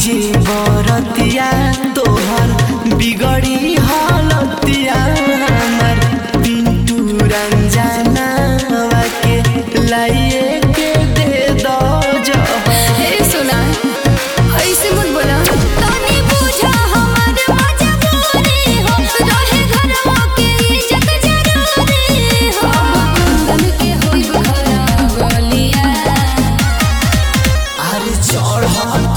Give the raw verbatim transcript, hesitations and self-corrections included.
जे बरतिया तोहर बिगड़ी हालतिया हमर पिंटू रंजना के लाइए के दे दो जहर। हे सुना ऐसे मत बोला तनी बुझा हमार मजबूरी हो रहे घरवा के इज्जत जरूरी हो कुंदन के होई बहरा गलिया अरे चढ़